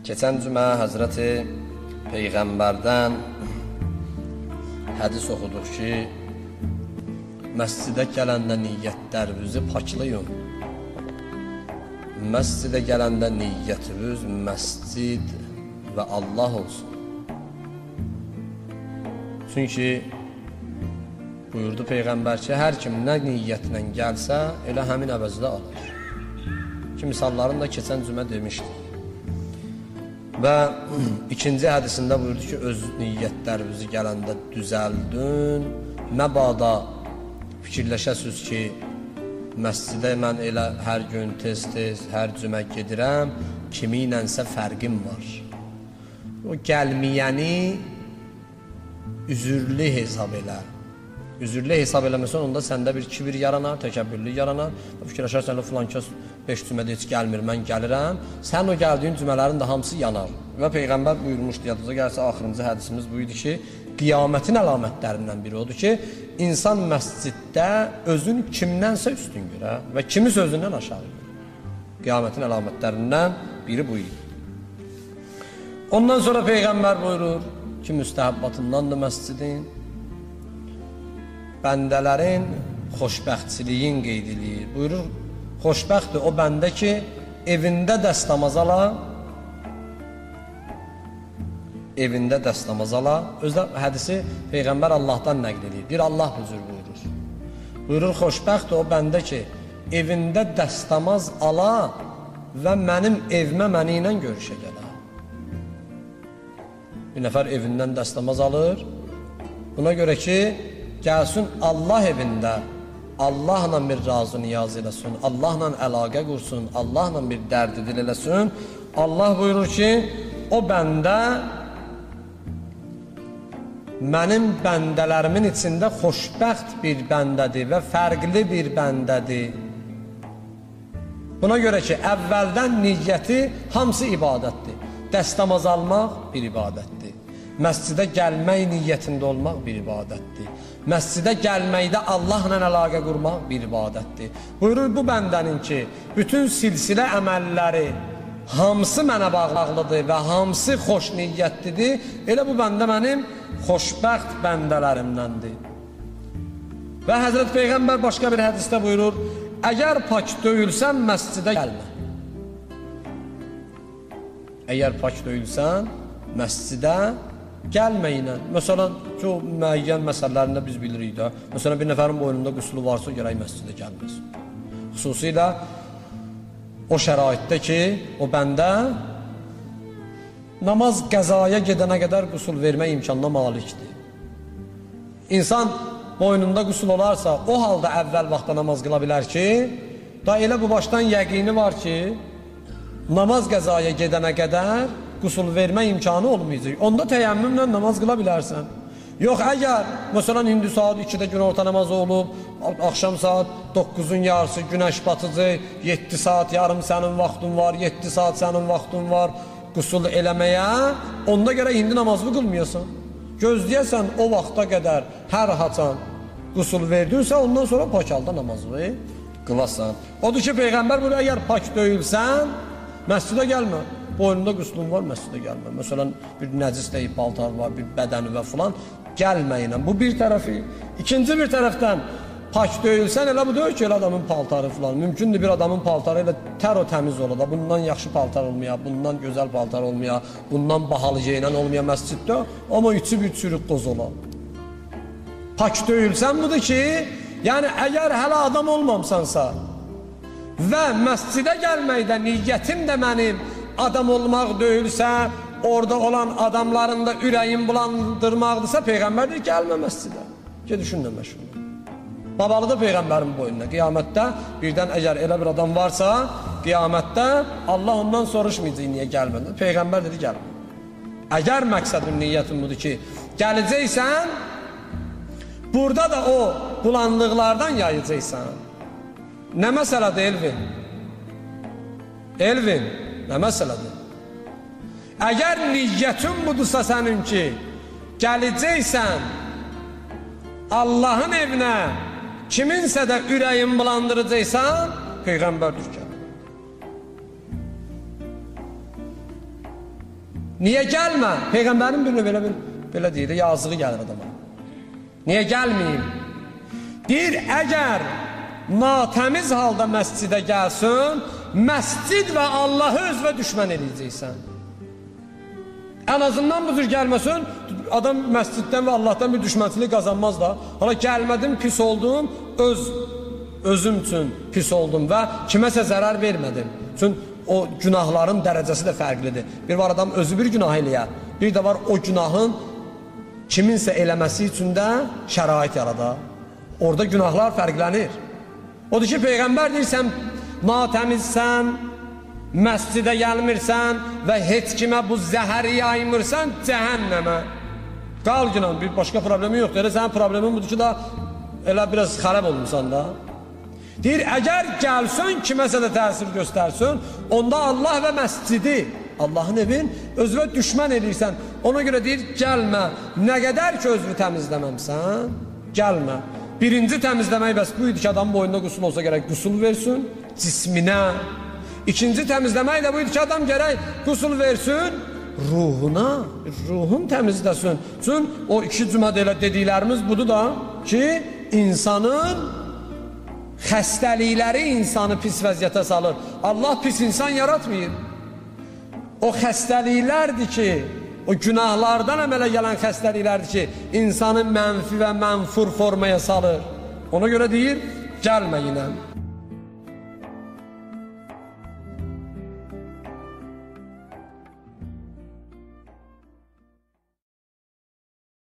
Keçən cümə Həzrəti Peyğəmbərdən hədis oxuduq ki, məscidə gələndə niyyətlərinizi paklayın. Məscidə gələndə niyyətiniz məscid və Allah olsun. Çünki buyurdu Peyğəmbər ki, hər kim nə niyyətlə gəlsə, elə həmin əvəzdə alır. Ki, misallarını da keçən cümə demişdik. Və ikinci hədisində buyurdu ki, öz niyyətlərinizi gələndə düzəldin. Məbada fikirləşəsiniz ki, məscidə mən elə hər gün tez-tez, hər cümə gedirəm, kiminənsə fərqim var. O gəlməyəni üzürlü hesab elə. Üzürlü hesab eləməsən, onda səndə bir kibir yaranar, təkəbbürlü yaranar. Fikirləşərsən, filan kəs 5 cümədə heç gəlmir, mən gəlirəm. Sən o gəldiyin cümələrin də hamısı yanar. Və Peyğəmbər buyurmuşdu, yadınıza gəlsə, axırıncı hədisimiz bu idi ki, qiyamətin əlamətlərindən biri odur ki, insan məsciddə özün kimdənsə üstün görə və kimi sözündən aşağı görə. Qiyamətin əlamətlərindən biri bu idi. Ondan sonra Peyğəmbər buyurur ki, müstəhəbbatındandır məscidin, bəndələrin xoşbəxtçiliyin qeyd edir. Buyurur, xoşbəxtdir o bəndə ki, evində dəstəmaz ala, evində dəstəmaz ala. Özdə hədisi Peyğəmbər Allahdan nəql edir. Bir Allah huzur buyurur. Buyurur, xoşbəxtdir o bəndə ki, evində dəstəmaz ala və mənim evimə məni ilə görüşə gələ. Bir nəfər evindən dəstəmaz alır. Buna görə ki, gəlsin Allah evində, Allahla bir razı niyaz eləsin, Allahla əlaqə qursun, Allahla bir dərdi dil eləsin. Allah buyurur ki, o bəndə mənim bəndələrimin içində xoşbəxt bir bəndədir və fərqli bir bəndədir. Buna görə ki, əvvəldən niyyəti hamısı ibadətdir. Dəstəmaz almaq bir ibadətdir. Məscidə gəlmək niyyətində olmaq bir ibadətdir. Məscidə gəlməkdə Allahla əlaqə qurmaq bir ibadətdir. Buyurur bu bəndənin ki, bütün silsilə əməlləri hamısı mənə bağlıdır və hamısı xoş niyyətlidir. Elə bu bəndə mənim xoşbəxt bəndələrimdəndir. Və Həzrət Peyğəmbər başqa bir hədisdə buyurur, əgər pak döyülsən, məscidə gəlmə. Əgər pak döyülsən, məscidə gəlməyinə. Məsələn, çox müəyyən məsələlərində biz bilirik də. Məsələn, bir nəfərin boynunda qüsulu varsa, gərək məscidə gəlməsin. Xüsusilə o şəraitdə ki, o bəndə namaz qəzaya gedənə qədər qüsul vermək imkanına malikdir. İnsan boynunda qüsul olarsa, o halda əvvəl vaxtda namaz qıla bilər ki, da elə bu başdan yəqini var ki, namaz qəzaya gedənə qədər qüsul vermə imkanı olmayacaq. Onda təyəmmümlə namaz qıla bilərsən. Yox, əgər, məsələn, indi saat 2-də gün orta namazı olub, axşam saat 9-un yarısı, günəş batıcı, 7 saat yarım sənin vaxtın var, 7 saat sənin vaxtın var qüsul eləməyə, onda görə indi namazı qılmayasan. Gözləyəsən o vaxta qədər hər haçan qüsul verdinsə, ondan sonra pak halda namazı qılasan. Odur ki, Peyğəmbər buyur, əgər pak döyülsən, məscidə gəlmə. Boynunda qüslun var, məscidə gəlmə. Məsələn, bir nəcis deyib paltar var, bir bədəni və filan, gəlmə ilə. Bu bir tərəfi. İkinci bir tərəfdən pak döyülsən, elə bu deyil ki, elə adamın paltarı filan. Mümkündür bir adamın paltarı elə tər o təmiz ola da, bundan yaxşı paltar olmaya, bundan gözəl paltar olmaya, bundan bahalı geyinən olmaya məsciddə, amma içi bir çürük qoz ola. Pak döyülsən budur ki, yəni əgər hələ adam olmamsansa və məscidə gəlməkdə niyyətim də mənim adam olmaq deyilsə, orada olan adamların da ürəyin bulandırmaqdırsa, Peyğəmbər deyir, gəlmə məscidə. Ki, düşünlə məşğul. Babalı da Peyğəmbərin boynuna. Qiyamətdə birdən əgər elə bir adam varsa, qiyamətdə Allah ondan soruşmayacaq, niyə gəlmədi? Peyğəmbər dedi, gəlmə. Əgər məqsədin, niyyətin budur ki, gələcəksən, burada da o bulandıqlardan yayacaqsan. Nə məsələdir, Elvin? Elvin, nə məsələdir? Əgər niyyətin budursa sənin ki, gələcəksən Allahın evinə, kiminsə də ürəyin bulandıracaqsan, Peyğəmbər deyir ki, Niyə gəlmə? Peyğəmbərin birinə belə deyir, yazığı gəlir adama. Niyə gəlməyim? Deyir, əgər natəmiz halda məscidə gəlsin, məscid və Allahı özünə düşmən eləyəcəksən. Ən azından bu cür gəlməsin, adam məsciddən və Allahdan bir düşmənçilik qazanmaz da. Hala gəlmədim, pis oldum, özüm üçün pis oldum və kiməsə zərər vermədim. Çünki o günahların dərəcəsi də fərqlidir. Bir var adam özü bir günah eləyər, bir də var o günahın kiminsə eləməsi üçün də şərait yaradar. Orada günahlar fərqlənir. Odur ki, Peyğəmbər deyir, sən natəmizsən, məscidə gəlmirsən və heç kimə bu zəhəri yaymırsan, cəhənnəmə. Qal günah, bir başqa problemi yoxdur. Elə sənin problemin budur ki, da elə biraz xarab olmuşsan da. Deyir, əgər gəlsən, kiməsə də təsir göstərsin, onda Allah və məscidi, Allahın evin, özünə düşmən edirsən. Ona görə deyir, gəlmə. Nə qədər ki, özünü təmizləməmsən, gəlmə. Birinci təmizləmək bəs bu idi ki, adamın boyunda qüsul olsa gərək qüsul versin, cisminə. İkinci təmizləmək də bu idi ki, adam gərək qüsul versin, ruhuna, ruhun təmizləsin. Çünki o iki cümlədə elə dediklərimiz budur da ki, insanın xəstəlikləri insanı pis vəziyyətə salır. Allah pis insan yaratmayır. O xəstəliklərdir ki, o günahlardan əmələ gələn xəstəliklərdir ki, insanı mənfi və mənfur formaya salır. Ona görə deyir, gəlmə yinə.